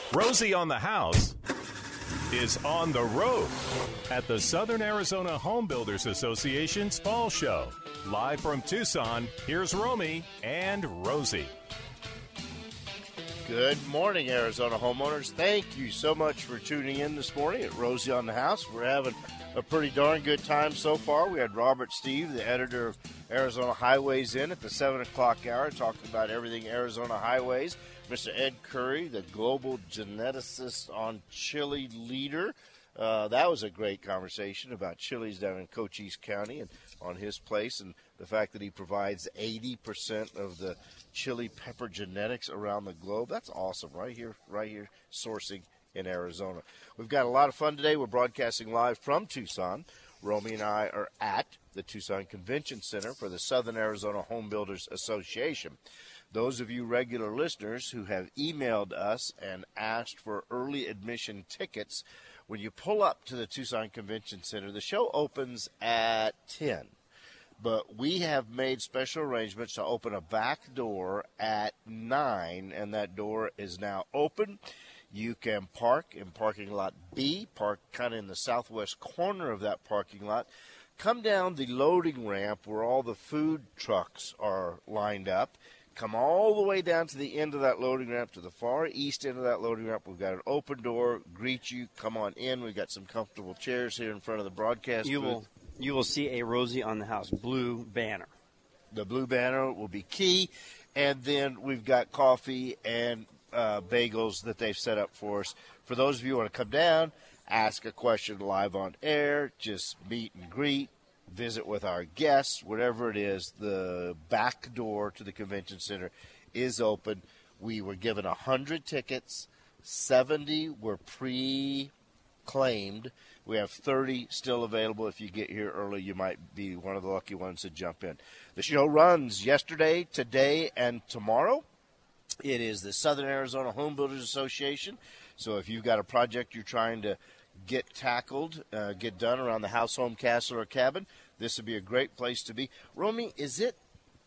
Rosie on the House is on the road at the Southern Arizona Home Builders Association's Fall Show. Live from Tucson, here's Romy and Rosie. Good morning, Arizona homeowners. Thank you so much for tuning in this morning at Rosie on the House. We're having a pretty darn good time so far. We had Robert Steve, the editor of Arizona Highways, in at the 7 o'clock hour talking about everything Arizona highways. Mr. Ed Curry, the global geneticist on chili leader. That was a great conversation about chilies down in Cochise County and on his place, and the fact that he provides 80% of the chili pepper genetics around the globe. That's awesome. Right here sourcing in Arizona. We've got a lot of fun today. We're broadcasting live from Tucson. Romy and I are at the Tucson Convention Center for the Southern Arizona Home Builders Association. Those of you regular listeners who have emailed us and asked for early admission tickets, when you pull up to the Tucson Convention Center, the show opens at 10. But we have made special arrangements to open a back door at 9, and that door is now open. You can park in parking lot B, park kind of in the southwest corner of that parking lot. Come down the loading ramp where all the food trucks are lined up. Come all the way down to the end of that loading ramp, to the far east end of that loading ramp. We've got an open door, greet you, come on in. We've got some comfortable chairs here in front of the broadcast booth. You will see a Rosie on the House blue banner. The blue banner will be key. And then we've got coffee and bagels that they've set up for us. For those of you who want to come down, ask a question live on air, just meet and greet, visit with our guests, whatever it is, the back door to the convention center is open. We were given 100 tickets. 70 were pre-claimed. We have 30 still available. If you get here early, you might be one of the lucky ones to jump in. The show runs yesterday, today, and tomorrow. It is the Southern Arizona Home Builders Association. So if you've got a project you're trying to get tackled, get done around the house, home, castle, or cabin, this would be a great place to be. Romy, is it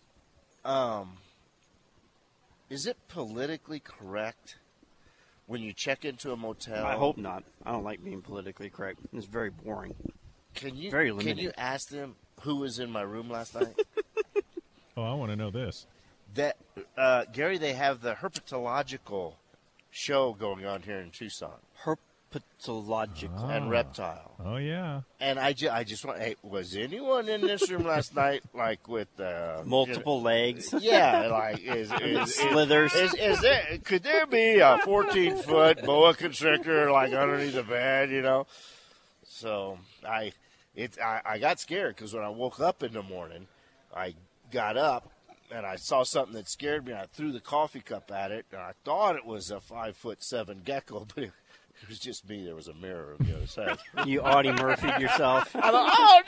politically correct when you check into a motel? I hope not. I don't like being politically correct. It's very boring. Very limiting. Can you ask them who was in my room last night? Oh, I want to know this. That Gary, they have the herpetological show going on here in Tucson. Herpetological. And reptile. Oh, yeah. And I just want, hey, was anyone in this room last night, like, with multiple legs? Yeah, like, slithers. Is there, could there be a 14-foot boa constrictor, like, underneath the bed, you know? So I got scared because when I woke up in the morning, I got up and I saw something that scared me. And I threw the coffee cup at it, and I thought it was a 5'7" gecko, but it was just me. There was a mirror on the other side. You Audie Murphy'd yourself. I thought,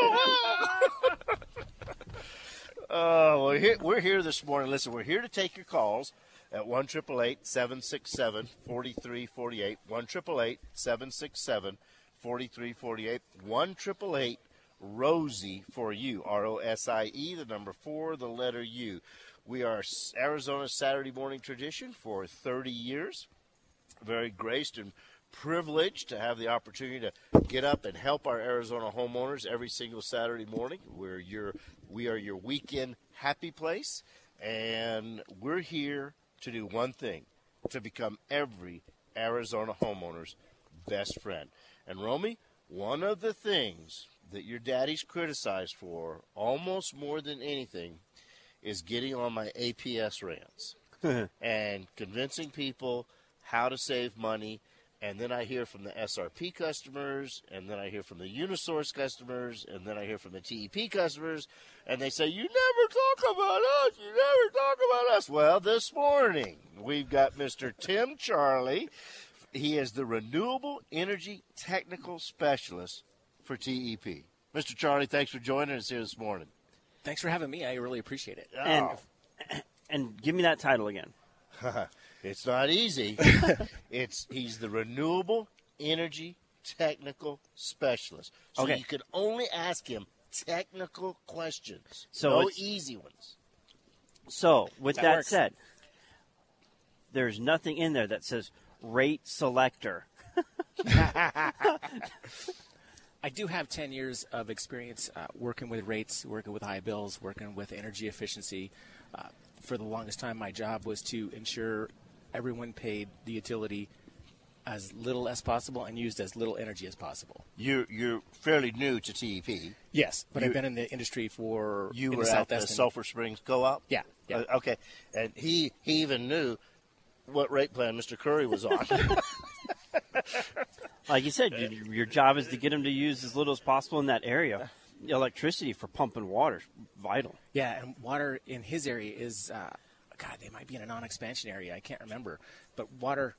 oh, no! Well, we're here this morning. Listen, we're here to take your calls at 1-888-767-4348, 1-888-767-4348, 1-888-ROSIE for you, ROSIE, the number 4, the letter U. We are Arizona's Saturday morning tradition for 30 years. Very graced and privileged to have the opportunity to get up and help our Arizona homeowners every single Saturday morning. We are your weekend happy place, and we're here to do one thing, to become every Arizona homeowner's best friend. And Romy, one of the things that your daddy's criticized for almost more than anything is getting on my APS rants and convincing people how to save money. And then I hear from the SRP customers, and then I hear from the Unisource customers, and then I hear from the TEP customers, and they say, you never talk about us, you never talk about us. Well, this morning we've got Mr. Tim Charlie. He is the Renewable Energy Technical Specialist for TEP. Mr. Charlie, thanks for joining us here this morning. Thanks for having me. I really appreciate it. Oh. And give me that title again. It's not easy. He's the Renewable Energy Technical Specialist. So okay. You can only ask him technical questions. So no easy ones. So, with that works. said, there's nothing in there that says rate selector. I do have 10 years of experience working with rates, working with high bills, working with energy efficiency. For the longest time, my job was to ensure everyone paid the utility as little as possible and used as little energy as possible. You're fairly new to TEP. Yes, but I've been in the industry for You in were the at Southwest the Sulphur Springs Co-op? Yeah. Okay. And he even knew what rate plan Mr. Curry was on. Like you said, your job is to get them to use as little as possible in that area. Electricity for pumping water is vital. Yeah, and water in his area is, God, they might be in a non-expansion area. I can't remember. But water's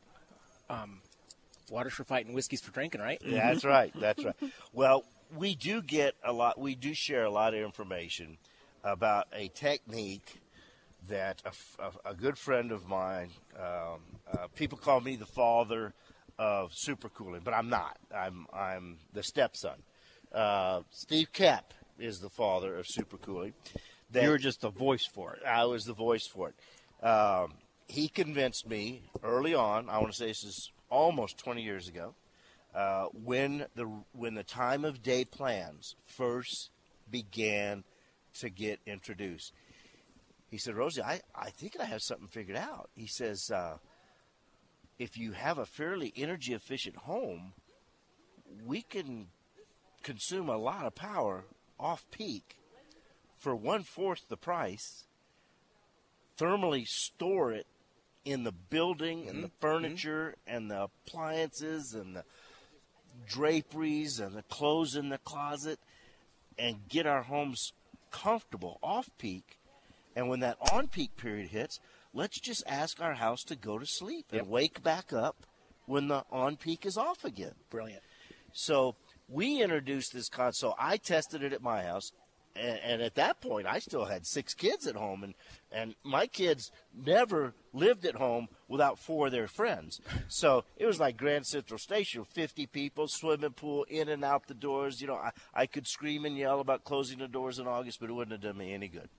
for fighting, whiskey's for drinking, right? Yeah, that's right. That's right. Well, we do share a lot of information about a technique that a good friend of mine, people call me the father of supercooling, but I'm not. I'm the stepson. Steve Kapp is the father of supercooling. You were just the voice for it. I was the voice for it. He convinced me early on. I want to say this is almost 20 years ago, when the time of day plans first began to get introduced. He said, Rosie, I think I have something figured out. He says, if you have a fairly energy efficient home, we can consume a lot of power off peak for 1/4 the price, thermally store it in the building and the furniture and the appliances and the draperies and the clothes in the closet, and get our homes comfortable off peak. And when that on peak period hits, let's just ask our house to go to sleep and wake back up when the on peak is off again. Brilliant. So we introduced this concept. So I tested it at my house. And at that point, I still had 6 kids at home, and my kids never lived at home without 4 of their friends. So it was like Grand Central Station, 50 people, swimming pool, in and out the doors. You know, I could scream and yell about closing the doors in August, but it wouldn't have done me any good.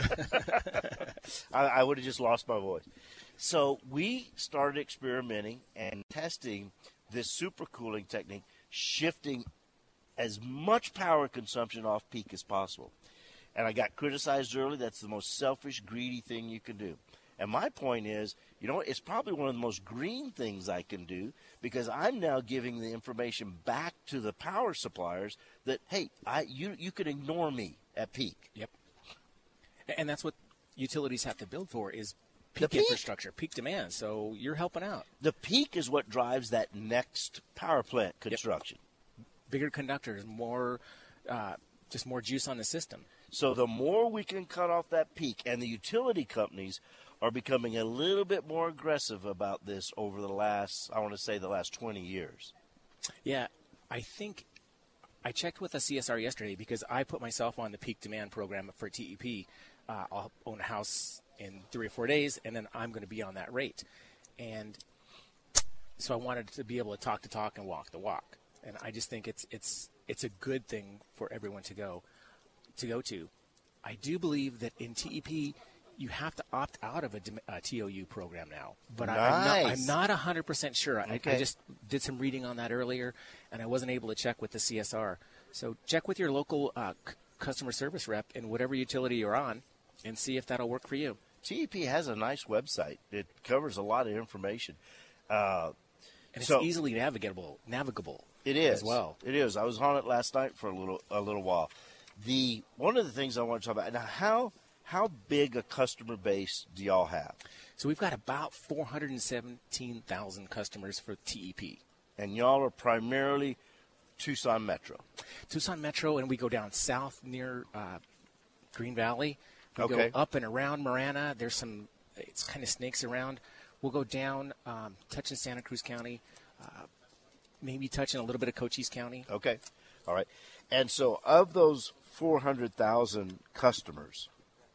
I would have just lost my voice. So we started experimenting and testing this supercooling technique, shifting as much power consumption off peak as possible. And I got criticized early. That's the most selfish, greedy thing you can do. And my point is, you know, it's probably one of the most green things I can do, because I'm now giving the information back to the power suppliers that, hey, you can ignore me at peak. Yep. And that's what utilities have to build for, is peak infrastructure, peak demand. So you're helping out. The peak is what drives that next power plant construction. Yep. Bigger conductors, more juice on the system. So the more we can cut off that peak, and the utility companies are becoming a little bit more aggressive about this over the last 20 years. Yeah, I think I checked with a CSR yesterday, because I put myself on the peak demand program for TEP. I'll own a house in 3 or 4 days, and then I'm going to be on that rate. And so I wanted to be able to talk the talk and walk the walk. And I just think it's a good thing for everyone to go to. I do believe that in TEP you have to opt out of a TOU program now, but nice. I'm not 100% sure. Okay. I just did some reading on that earlier, and I wasn't able to check with the CSR. So check with your local customer service rep in whatever utility you're on, and see if that'll work for you. TEP has a nice website. It covers a lot of information. And it's easily navigable. It is as well. It is. I was on it last night for a little while. One of the things I want to talk about now, how big a customer base do y'all have? So we've got about 417,000 customers for TEP. And y'all are primarily Tucson Metro. Tucson Metro, and we go down south near Green Valley. We Okay. go up and around Marana. It's kind of snakes around. We'll go down, touching Santa Cruz County, maybe touching a little bit of Cochise County. Okay. All right. And so of those 400,000 customers,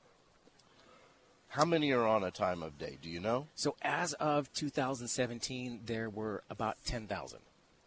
how many are on a time of day? Do you know? So as of 2017, there were about 10,000.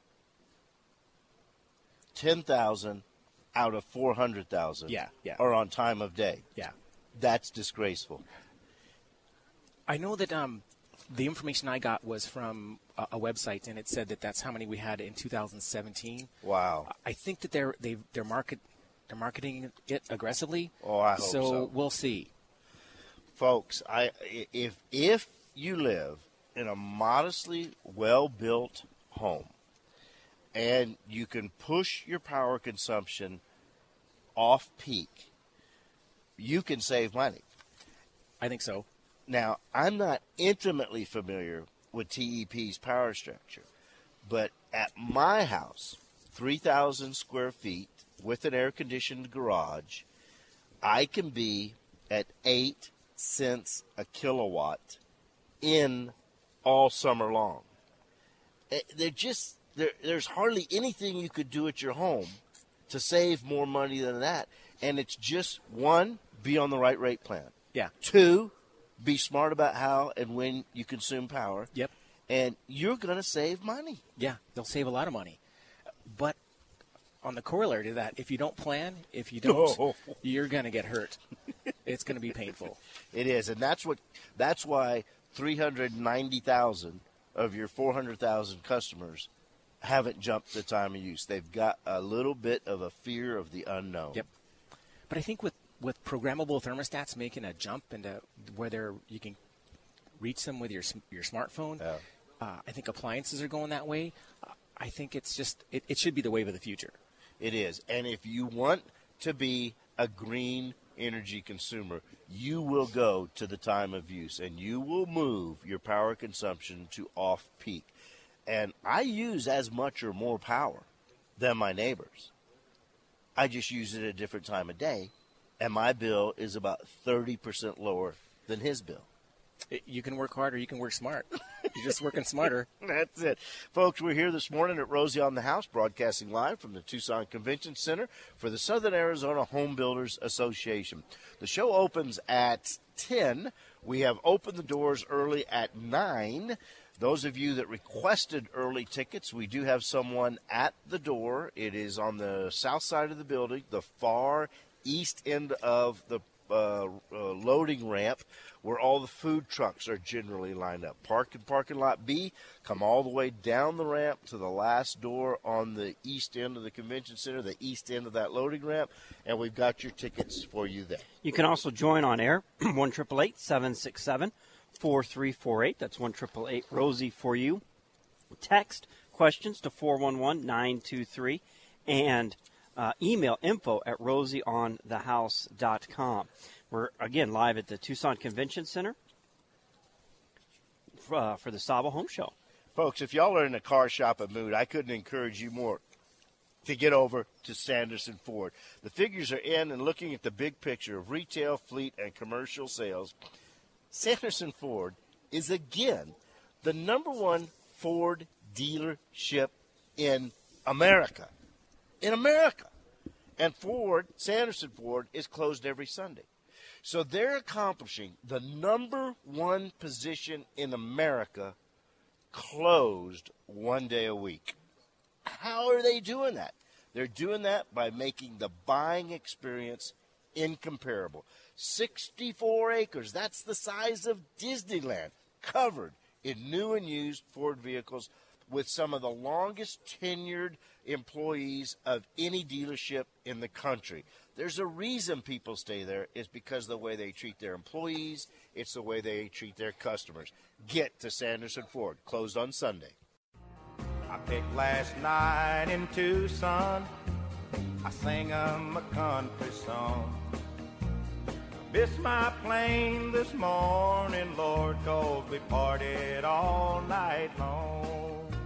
10,000 out of 400,000 are on time of day. Yeah. That's disgraceful. I know that The information I got was from a website, and it said that that's how many we had in 2017. Wow. I think that they're marketing it aggressively. Oh, I hope so. So we'll see. Folks, if you live in a modestly well-built home and you can push your power consumption off peak, you can save money. I think so. Now, I'm not intimately familiar with TEP's power structure, but at my house, 3,000 square feet with an air-conditioned garage, I can be at 8 cents a kilowatt in all summer long. There's hardly anything you could do at your home to save more money than that. And it's just, one, be on the right rate plan. Yeah. Two, be smart about how and when you consume power. Yep. And you're going to save money. Yeah, they'll save a lot of money. But on the corollary to that, if you don't plan, if you don't, you're going to get hurt. It's going to be painful. It is, and that's why 390,000 of your 400,000 customers haven't jumped the time of use. They've got a little bit of a fear of the unknown. Yep. But I think with programmable thermostats making a jump into whether you can reach them with your smartphone, I think appliances are going that way. I think it's just it should be the wave of the future. It is, and if you want to be a green energy consumer, you will go to the time of use, and you will move your power consumption to off-peak. And I use as much or more power than my neighbors. I just use it at a different time of day, and my bill is about 30% lower than his bill. You can work hard or you can work smart. You're just working smarter. That's it. Folks, we're here this morning at Rosie on the House, broadcasting live from the Tucson Convention Center for the Southern Arizona Home Builders Association. The show opens at 10. We have opened the doors early at 9. Those of you that requested early tickets, we do have someone at the door. It is on the south side of the building, the far east end of the loading ramp, where all the food trucks are generally lined up. Park in parking lot B, come all the way down the ramp to the last door on the east end of the convention center, the east end of that loading ramp, and we've got your tickets for you there. You can also join on air, 1-888-767-4348. That's 1-888-ROSIE for you. Text questions to 411-923, and email info@rosieonthehouse.com. We're, again, live at the Tucson Convention Center for the Saba Home Show. Folks, if y'all are in a car shopping mood, I couldn't encourage you more to get over to Sanderson Ford. The figures are in, and looking at the big picture of retail, fleet, and commercial sales, Sanderson Ford is again the #1 Ford dealership in America. In America. And Sanderson Ford is closed every Sunday. So they're accomplishing the #1 position in America closed one day a week. How are they doing that? They're doing that by making the buying experience incomparable. 64 acres, that's the size of Disneyland, covered in new and used Ford vehicles with some of the longest tenured employees of any dealership in the country. There's a reason people stay there. It's because of the way they treat their employees. It's the way they treat their customers. Get to Sanderson Ford, closed on Sunday. I picked last night in Tucson. I sang 'em a country song. Missed my plane this morning, Lord, 'cause we partied all night long.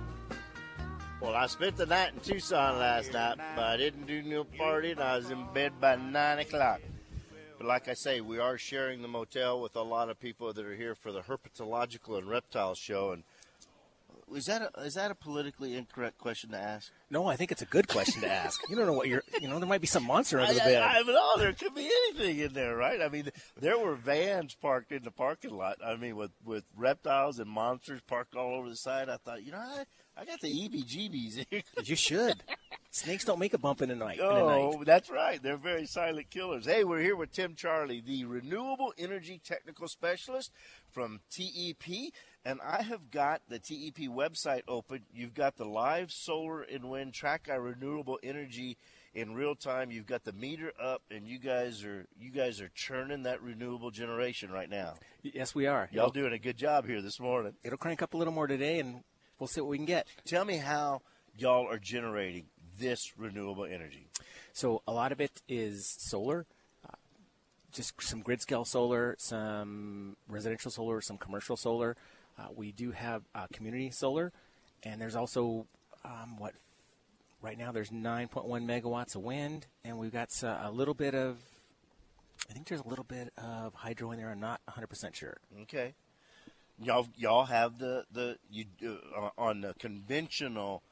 Well, I spent the night in Tucson last night, but I didn't do no partying. I was in bed by 9 o'clock. But like I say, we are sharing the motel with a lot of people that are here for the Herpetological and Reptile Show. And is that a politically incorrect question to ask? No, I think it's a good question to ask. You don't know what there might be some monster under the bed. I mean, there could be anything in there, right? I mean, there were vans parked in the parking lot. I mean, with reptiles and monsters parked all over the side. I thought, I got the EBGBs here. You should. Snakes don't make a bump in the night. Oh, that's right. They're very silent killers. Hey, we're here with Tim Charlie, the Renewable Energy Technical Specialist from TEP. And I have got the TEP website open. You've got the live solar and wind, track our renewable energy in real time. You've got the meter up, and you guys are churning that renewable generation right now. Yes, we are. Y'all doing a good job here this morning. It'll crank up a little more today, and we'll see what we can get. Tell me how y'all are generating this renewable energy. So a lot of it is solar, just some grid scale solar, some residential solar, some commercial solar. We do have community solar, and there's also right now there's 9.1 megawatts of wind, and we've got a little bit of, I think there's a little bit of hydro in there. I'm not 100% sure. Okay. Y'all have on the conventional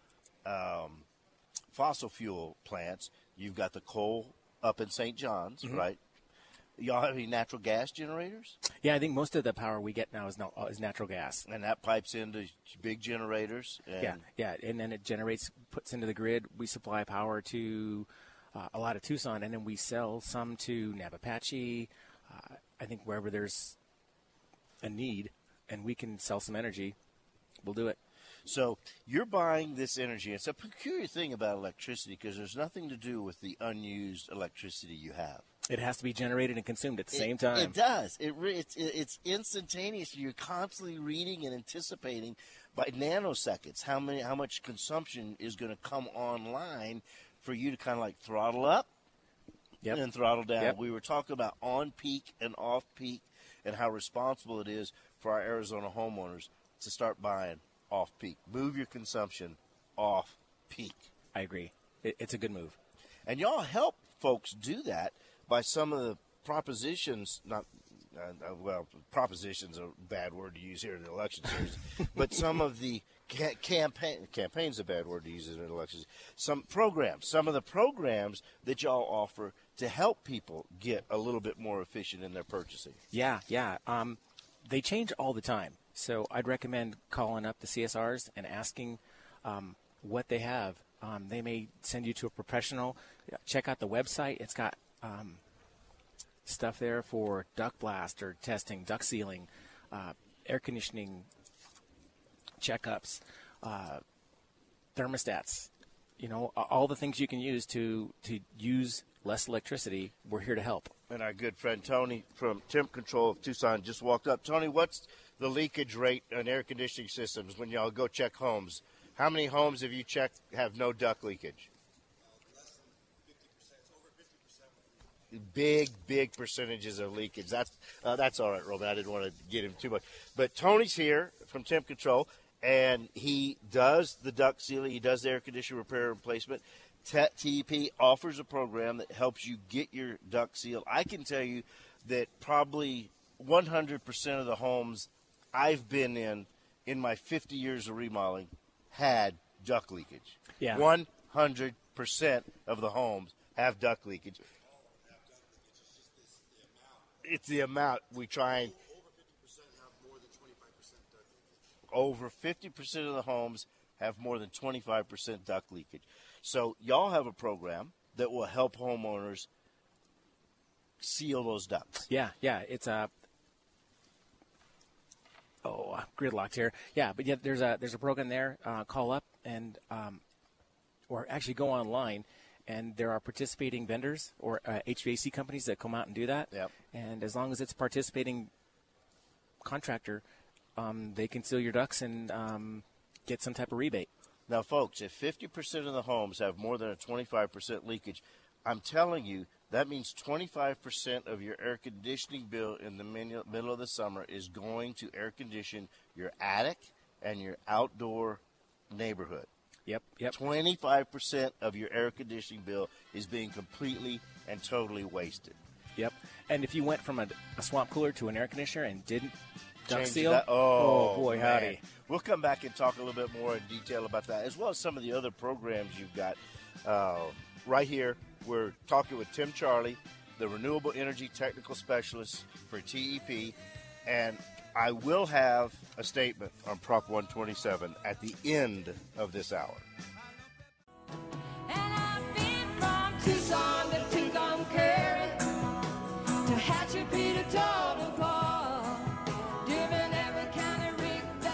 fossil fuel plants, you've got the coal up in St. John's, right? Y'all have any natural gas generators? Yeah, I think most of the power we get now is natural gas. And that pipes into big generators? Yeah, and then it puts into the grid. We supply power to a lot of Tucson, and then we sell some to Navapatchee. I think wherever there's a need and we can sell some energy, we'll do it. So you're buying this energy. It's a peculiar thing about electricity because there's nothing to do with the unused electricity you have. It has to be generated and consumed at the same time. It does. It's instantaneous. You're constantly reading and anticipating by nanoseconds how much consumption is going to come online for you to kind of like throttle up and throttle down. Yep. We were talking about on peak and off peak and how responsible it is for our Arizona homeowners to start buying off peak. Move your consumption off peak. I agree. It's a good move. And y'all help folks do that by some of the propositions, propositions are a bad word to use here in the election series, but some of the campaign's a bad word to use in an election series. Some of the programs that y'all offer to help people get a little bit more efficient in their purchasing. Yeah. They change all the time. So I'd recommend calling up the CSRs and asking what they have. They may send you to a professional. Check out the website. It's got stuff there for duct blast or testing, duct sealing, air conditioning checkups, thermostats. All the things you can use to use less electricity. We're here to help. And our good friend Tony from Temp Control of Tucson just walked up. Tony, what's the leakage rate on air conditioning systems when y'all go check homes? How many homes have you checked have no duct leakage? Less than 50%. It's over 50%. Big percentages of leakage. That's all right, Roman. I didn't want to get him too much. But Tony's here from Temp Control, and he does the duct sealing. He does the air conditioner repair and replacement. TEP offers a program that helps you get your duct sealed. I can tell you that probably 100% of the homes I've been in my 50 years of remodeling had duct leakage. Yeah. 100% of the homes have duct leakage. It's the amount we try and. Over 50% of the homes have more than 25% duct leakage. So y'all have a program that will help homeowners seal those ducts. Yeah. It's gridlocked here. Yeah, but there's a program there. Call up and or actually go online, and there are participating vendors or HVAC companies that come out and do that. Yep. And as long as it's a participating contractor, they can seal your ducts and get some type of rebate. Now, folks, if 50% of the homes have more than a 25% leakage, I'm telling you, that means 25% of your air conditioning bill in the middle of the summer is going to air condition your attic and your outdoor neighborhood. Yep. 25% of your air conditioning bill is being completely and totally wasted. Yep. And if you went from a swamp cooler to an air conditioner and didn't duct Change seal, that. Oh, boy, man. howdy. We'll come back and talk a little bit more in detail about that, as well as some of the other programs you've got right here. We're talking with Tim Charlie, the Renewable Energy Technical Specialist for TEP, and I will have a statement on Prop 127 at the end of this hour. And I've been from Tucson to Tucumcari to Hatchet Peter Total Park, driven every county rig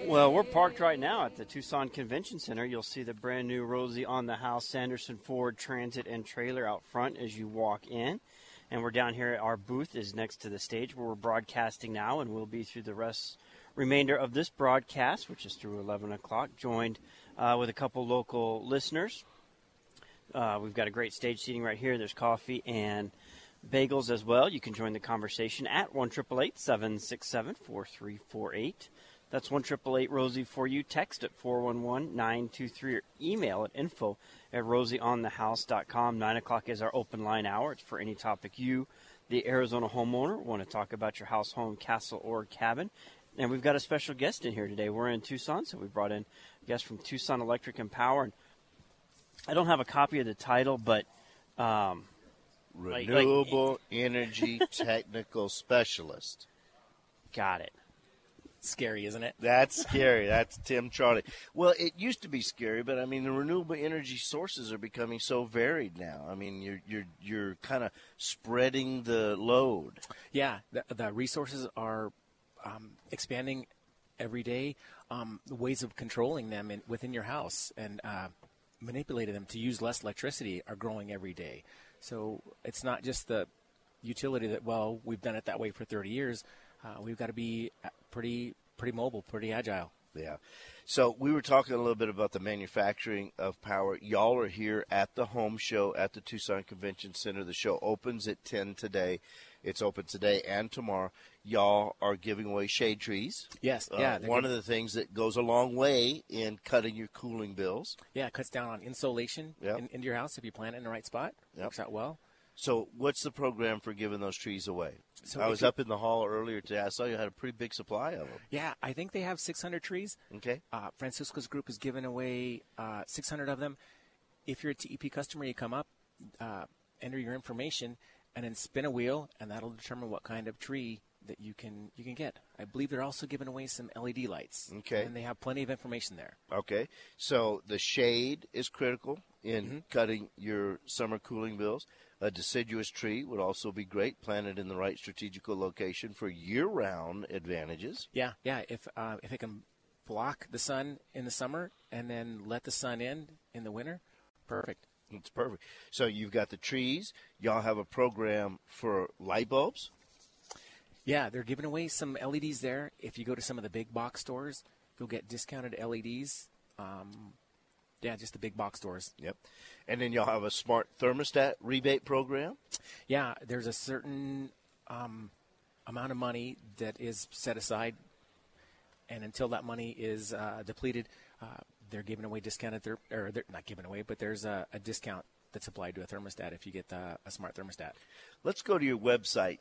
Well, we're parked right now at the Tucson Convention Center. You'll see the brand new Rosie on the House Sanderson Ford Transit and trailer out front as you walk in. And we're down here. Our booth is next to the stage where we're broadcasting now, and we'll be through the remainder of this broadcast, which is through 11 o'clock, joined with a couple local listeners. We've got a great stage seating right here. There's coffee and bagels as well. You can join the conversation at 1-888-767-4348. That's 1-888-ROSIE for you. Text at 411-923 or email at info@rosieonthehouse.com. 9 o'clock is our open line hour. It's for any topic you, the Arizona homeowner, want to talk about your house, home, castle, or cabin. And we've got a special guest in here today. We're in Tucson, so we brought in a guest from Tucson Electric and Power. And I don't have a copy of the title, but Renewable Energy Technical Specialist. Got it. Scary, isn't it? That's scary. That's Tim Charlie. Well, it used to be scary, but I mean, the renewable energy sources are becoming so varied now. I mean, you're kind of spreading the load. Yeah, the resources are expanding every day. The ways of controlling them within your house and manipulating them to use less electricity are growing every day. So it's not just the utility that, well, we've done it that way for 30 years. We've got to be pretty mobile, pretty agile. Yeah. So we were talking a little bit about the manufacturing of power. Y'all are here at the home show at the Tucson Convention Center. The show opens at 10 today. It's open today and tomorrow. Y'all are giving away shade trees. Yes. One of the things that goes a long way in cutting your cooling bills. Yeah, it cuts down on insulation into your house if you plant it in the right spot. Yep. Works out well. So what's the program for giving those trees away? So I was up in the hall earlier today. I saw you had a pretty big supply of them. Yeah, I think they have 600 trees. Okay. Francisco's group is giving away 600 of them. If you're a TEP customer, you come up, enter your information, and then spin a wheel, and that'll determine what kind of tree that you can get. I believe they're also giving away some LED lights. Okay. And they have plenty of information there. Okay. So the shade is critical in cutting your summer cooling bills. A deciduous tree would also be great, planted in the right strategical location for year-round advantages. Yeah. If it can block the sun in the summer and then let the sun in the winter, perfect. It's perfect. So you've got the trees. Y'all have a program for light bulbs. Yeah, they're giving away some LEDs there. If you go to some of the big box stores, you'll get discounted LEDs. Just the big box stores. Yep. And then y'all have a smart thermostat rebate program. Yeah, there's a certain amount of money that is set aside, and until that money is depleted, they're giving away discounted, they're not giving away, but there's a discount that's applied to a thermostat if you get a smart thermostat. Let's go to your website,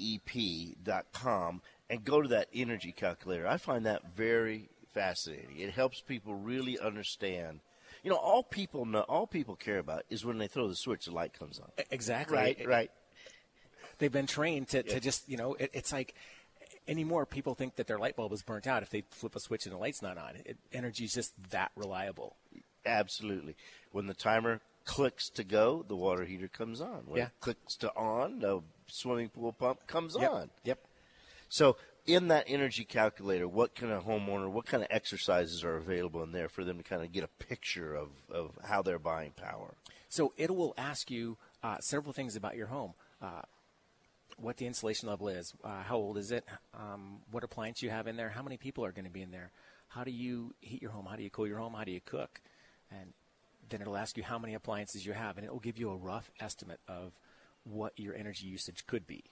tep.com, and go to that energy calculator. I find that very fascinating. It helps people really understand. You know, all people care about is when they throw the switch, the light comes on. Exactly. Right. They've been trained to just, it's like anymore people think that their light bulb is burnt out if they flip a switch and the light's not on. Energy is just that reliable. Absolutely. When the timer clicks to go, the water heater comes on. When it clicks to on, the swimming pool pump comes on. Yep. So in that energy calculator, what kind of exercises are available in there for them to kind of get a picture of how they're buying power? So it will ask you several things about your home. What the insulation level is, how old is it, what appliance you have in there, how many people are going to be in there, how do you heat your home, how do you cool your home, how do you cook, and then it'll ask you how many appliances you have, and it will give you a rough estimate of what your energy usage could be.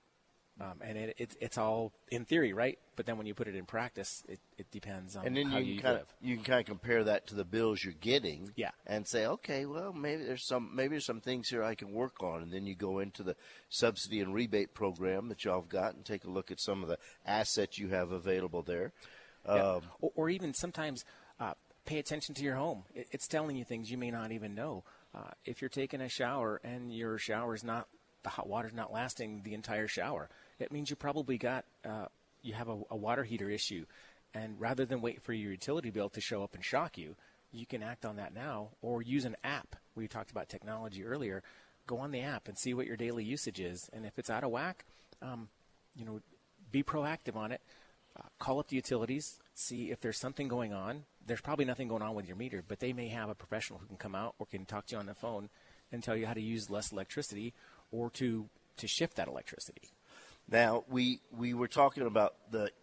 And it's all in theory, right? But then when you put it in practice, it depends on how you live. You can kind of compare that to the bills you're getting, Yeah. and say, okay, well, maybe there's some things here I can work on, and then you go into the subsidy and rebate program that y'all have got and take a look at some of the assets you have available there. Or even sometimes pay attention to your home. It's telling you things you may not even know. If you're taking a shower and your shower's not, the hot water's not lasting the entire shower, it means you probably got you have a water heater issue. And rather than wait for your utility bill to show up and shock you, you can act on that now or use an app. We talked about technology earlier. Go on the app and see what your daily usage is. And if it's out of whack, be proactive on it. call up the utilities, see if there's something going on. There's probably nothing going on with your meter, but they may have a professional who can come out or can talk to you on the phone and tell you how to use less electricity or to shift that electricity. Now, we were talking about the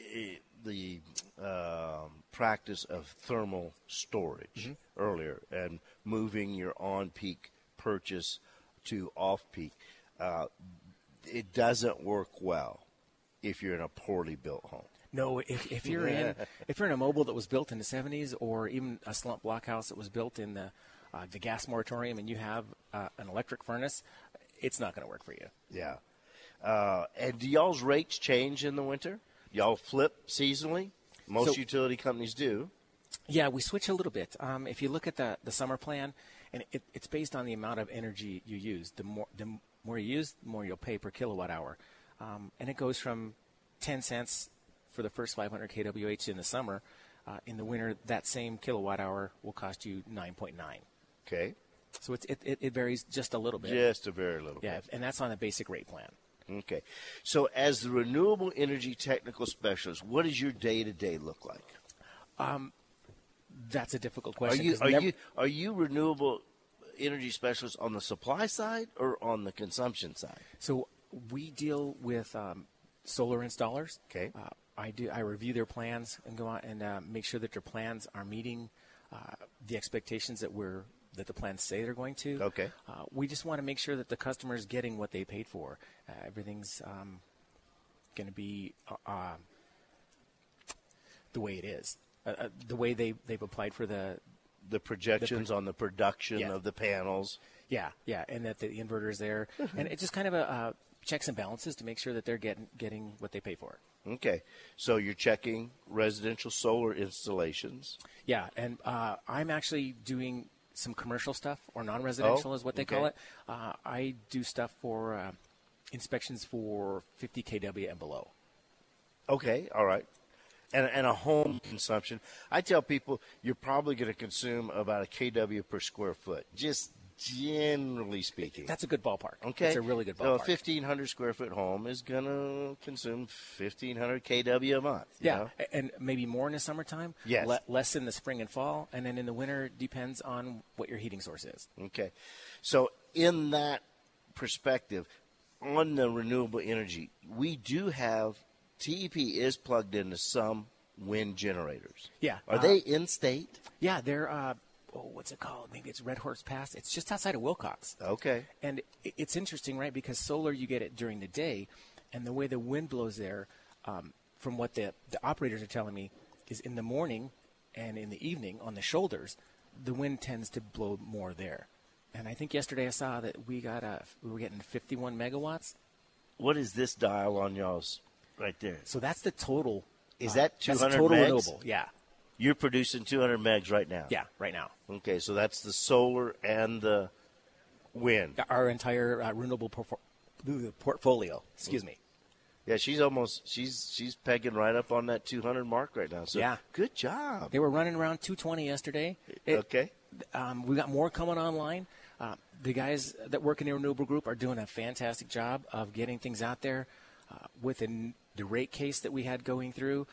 practice of thermal storage earlier and moving your on-peak purchase to off-peak. It doesn't work well if you're in a poorly built home. No, if you're in a mobile that was built in the 70s, or even a slump block house that was built in the gas moratorium, and you have an electric furnace, it's not going to work for you. Yeah. And do y'all's rates change in the winter? Y'all flip seasonally? Most utility companies do. Yeah, we switch a little bit. If you look at the summer plan, and it's based on the amount of energy you use. The more you use, the more you'll pay per kilowatt hour. And it goes from 10 cents for the first 500 kWh in the summer. In the winter, that same kilowatt hour will cost you 9.9. Okay. So it varies just a little bit. Just a very little bit. Yeah, and that's on a basic rate plan. Okay. So as the renewable energy technical specialist, what does your day-to-day look like? That's a difficult question. Are you renewable energy specialist on the supply side or on the consumption side? So we deal with solar installers. Okay. I review their plans and go out and make sure that their plans are meeting the expectations that the plans say they're going to. Okay. We just want to make sure that the customer is getting what they paid for. Everything's going to be the way it is. The way they've applied for the projections on the production of the panels. Yeah, and that the inverter is there. And it's just kind of a checks and balances to make sure that they're getting what they pay for. Okay. So you're checking residential solar installations. Yeah, and I'm actually doing some commercial stuff, or non-residential is what they call it. I do stuff for inspections for 50 kW and below. Okay, all right. And a home consumption. I tell people you're probably going to consume about a kW per square foot, just generally speaking. That's a good ballpark. Okay. It's a really good ballpark. So a 1,500 square foot home is going to consume 1,500 kW a month. You know? And maybe more in the summertime. Yes. Less in the spring and fall. And then in the winter, depends on what your heating source is. Okay. So in that perspective, on the renewable energy, we do have TEP is plugged into some wind generators. Yeah. Are they in state? Yeah, they're, what's it called? Maybe it's Red Horse Pass. It's just outside of Wilcox. Okay. And it's interesting, right? Because solar, you get it during the day, and the way the wind blows there, from what the operators are telling me, is in the morning and in the evening on the shoulders, the wind tends to blow more there. And I think yesterday I saw that we were getting 51 megawatts. What is this dial on y'all's right there? So that's the total. Is that 200 that's the total megs? renewable? Yeah. You're producing 200 megs right now? Yeah, right now. Okay, so that's the solar and the wind. Our entire renewable portfolio. Excuse me. Yeah, she's pegging right up on that 200 mark right now. So yeah. Good job. They were running around 220 yesterday. Okay. We got more coming online. The guys that work in the renewable group are doing a fantastic job of getting things out there. Within the rate case that we had going through,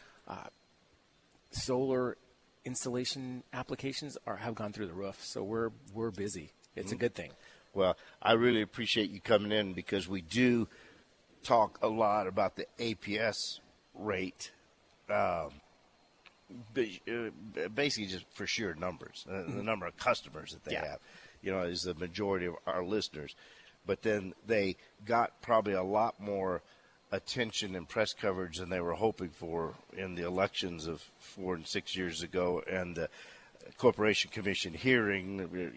solar installation applications have gone through the roof. So we're busy. It's a good thing. Well, I really appreciate you coming in because we do talk a lot about the APS rate, basically just for sheer numbers, the number of customers that they have, is the majority of our listeners. But then they got probably a lot more attention and press coverage than they were hoping for in the elections of 4 and 6 years ago, and the Corporation Commission hearing.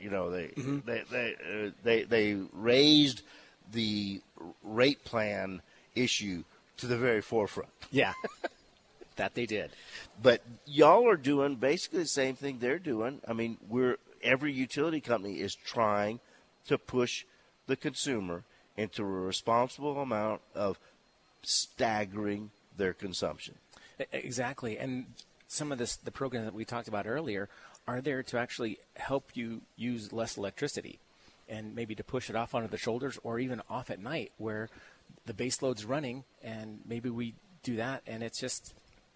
They raised the rate plan issue to the very forefront. Yeah, that they did. But y'all are doing basically the same thing they're doing. I mean, every utility company is trying to push the consumer into a responsible amount of staggering their consumption. Exactly. And some of the programs that we talked about earlier are there to actually help you use less electricity and maybe to push it off onto the shoulders or even off at night where the base load's running, and maybe we do that and it's just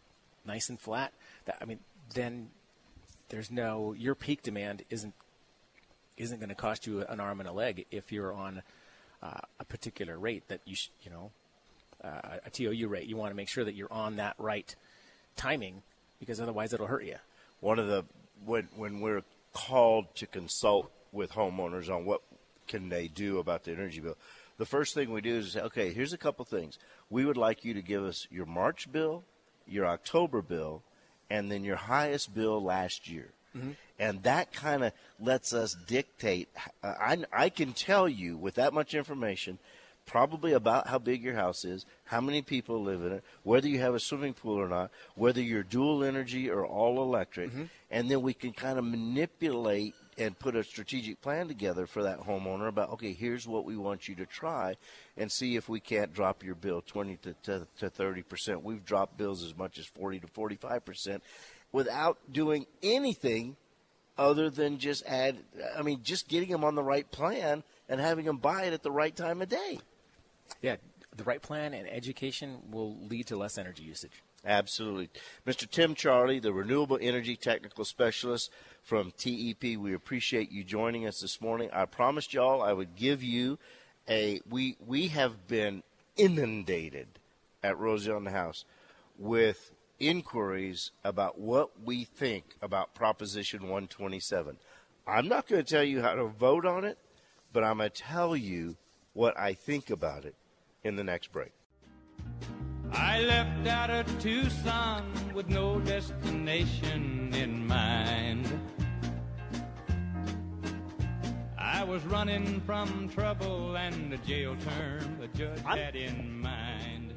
nice and flat, then there's your peak demand isn't going to cost you an arm and a leg if you're on a particular rate that a TOU rate. You want to make sure that you're on that right timing, because otherwise it'll hurt you. One of the when we're called to consult with homeowners on what can they do about the energy bill, the first thing we do is say, okay, here's a couple things. We would like you to give us your March bill, your October bill, and then your highest bill last year. Mm-hmm. And that kind of lets us dictate. I can tell you with that much information probably about how big your house is, how many people live in it, whether you have a swimming pool or not, whether you're dual energy or all electric, mm-hmm. and then we can kind of manipulate and put a strategic plan together for that homeowner about, okay, here's what we want you to try, and see if we can't drop your bill 20 to 30%. We've dropped bills as much as 40 to 45% without doing anything other than just getting them on the right plan and having them buy it at the right time of day. Yeah, the right plan and education will lead to less energy usage. Absolutely. Mr. Tim Charlie, the Renewable Energy Technical Specialist from TEP, we appreciate you joining us this morning. I promised y'all I would give you we have been inundated at Rosie on the House with inquiries about what we think about Proposition 127. I'm not going to tell you how to vote on it, but I'm going to tell you what I think about it in the next break. I left out of Tucson with no destination in mind. I was running from trouble and the jail term the judge had in mind.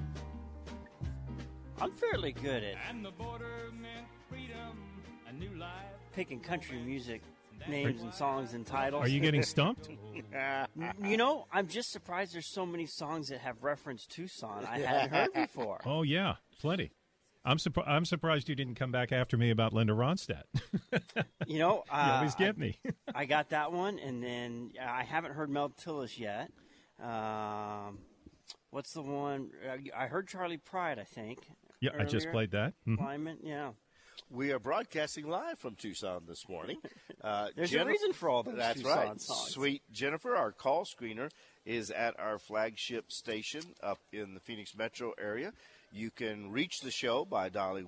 I'm fairly good at And the border meant freedom, a new life. picking country music names and songs and titles. Are you getting stumped? I'm just surprised there's so many songs that have referenced Tucson I hadn't heard before. Oh, yeah, plenty. I'm surprised you didn't come back after me about Linda Ronstadt. You always get me. I got that one, and then I haven't heard Mel Tillis yet. What's the one? I heard Charlie Pride, I think. Yeah, earlier. I just played that. Mm-hmm. Lyman, yeah. We are broadcasting live from Tucson this morning. There's a reason for all those That's Tucson right. songs. Sweet Jennifer, our call screener, is at our flagship station up in the Phoenix metro area. You can reach the show by dialing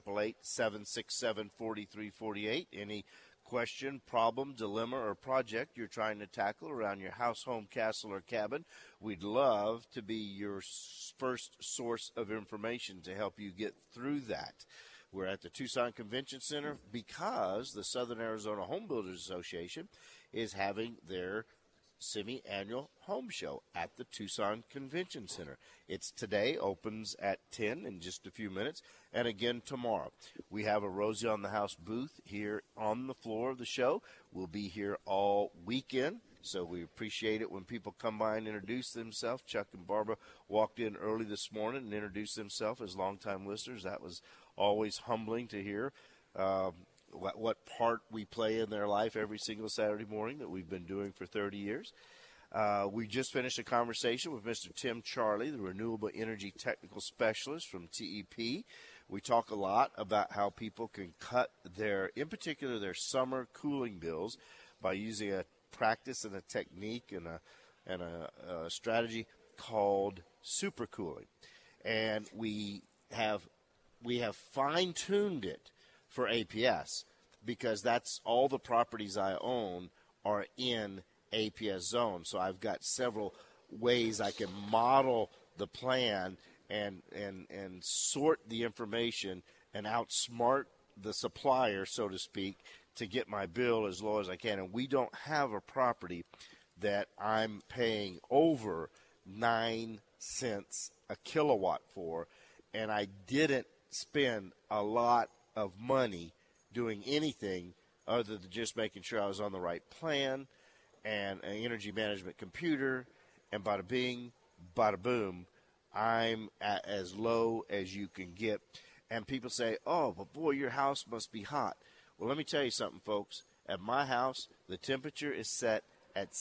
1-888-767-4348. Any question, problem, dilemma, or project you're trying to tackle around your house, home, castle, or cabin, we'd love to be your first source of information to help you get through that. We're at the Tucson Convention Center because the Southern Arizona Home Builders Association is having their semi-annual home show at the Tucson Convention Center. It's today, opens at 10 in just a few minutes, and again tomorrow. We have a Rosie on the House booth here on the floor of the show. We'll be here all weekend, so we appreciate it when people come by and introduce themselves. Chuck and Barbara walked in early this morning and introduced themselves as longtime listeners. That was always humbling to hear what part we play in their life every single Saturday morning that we've been doing for 30 years. We just finished a conversation with Mr. Tim Charlie, the Renewable Energy Technical Specialist from TEP. We talk a lot about how people can cut in particular, their summer cooling bills by using a practice and a technique and a strategy called supercooling. And we have fine-tuned it for APS because that's all the properties I own are in APS zone. So I've got several ways I can model the plan and sort the information and outsmart the supplier, so to speak, to get my bill as low as I can. And we don't have a property that I'm paying over 9 cents a kilowatt for, and I didn't spend a lot of money doing anything other than just making sure I was on the right plan and an energy management computer, and bada bing, bada boom, I'm at as low as you can get. And people say, oh, but boy, your house must be hot. Well, let me tell you something, folks. At my house, the temperature is set at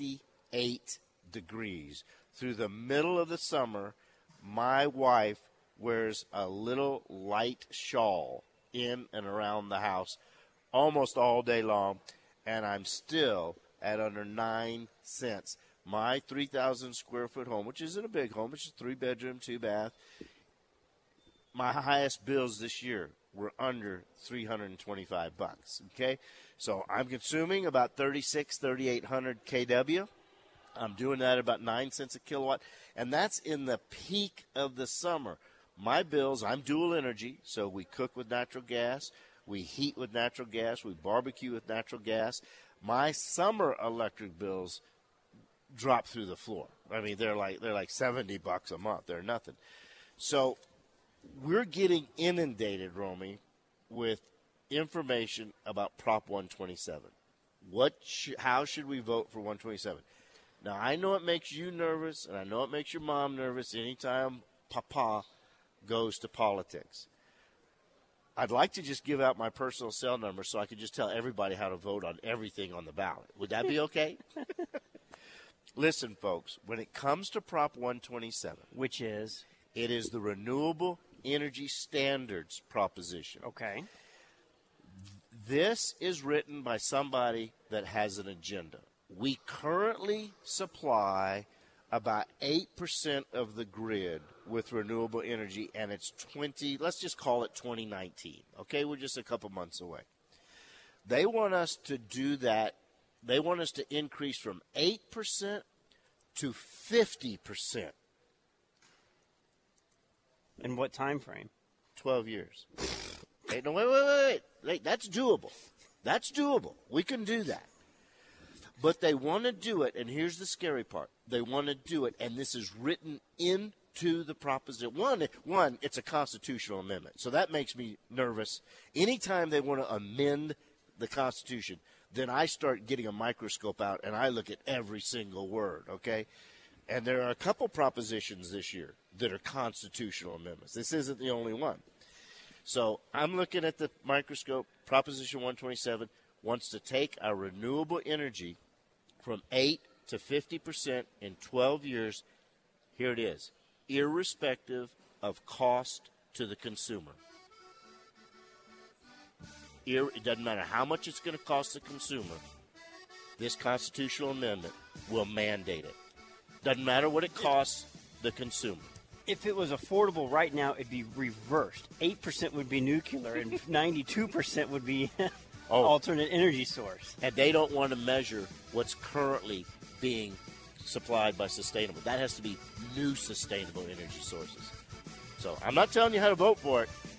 68 degrees. Through the middle of the summer, my wife wears a little light shawl in and around the house almost all day long, and I'm still at under 9 cents. My 3,000 square foot home, which isn't a big home, it's just 3-bedroom, 2-bath. My highest bills this year were under $325. Okay, so I'm consuming about 3,800 kW. I'm doing that about 9 cents a kilowatt, and that's in the peak of the summer. My bills, I'm dual energy, so we cook with natural gas, we heat with natural gas, we barbecue with natural gas. My summer electric bills drop through the floor. I mean, they're like $70 a month. They're nothing. So we're getting inundated, Romy, with information about Prop 127. How should we vote for 127? Now, I know it makes you nervous, and I know it makes your mom nervous anytime Papa goes to politics. I'd like to just give out my personal cell number so I could just tell everybody how to vote on everything on the ballot. Would that be okay? Listen, folks, when it comes to Prop 127, which is? It is the Renewable Energy Standards proposition. Okay. This is written by somebody that has an agenda. We currently supply about 8% of the grid with renewable energy, and it's let's just call it 2019. Okay, we're just a couple months away. They want us to do that. They want us to increase from 8% to 50%. In what time frame? 12 years. Hey, no, wait. That's doable. That's doable. We can do that. But they want to do it, and here's the scary part. They want to do it, and this is written into the proposition. One, it's a constitutional amendment, so that makes me nervous. Anytime they want to amend the Constitution, then I start getting a microscope out, and I look at every single word, okay? And there are a couple propositions this year that are constitutional amendments. This isn't the only one. So I'm looking at the microscope. Proposition 127 wants to take our renewable energy from 8 to 50% in 12 years. Here it is, irrespective of cost to the consumer. It doesn't matter how much it's going to cost the consumer. This constitutional amendment will mandate it. Doesn't matter what it costs the consumer. If it was affordable right now, it'd be reversed. 8% would be nuclear, and 92% would be alternate energy source. And they don't want to measure what's currently being supplied by sustainable. That has to be new sustainable energy sources. So I'm not telling you how to vote for it.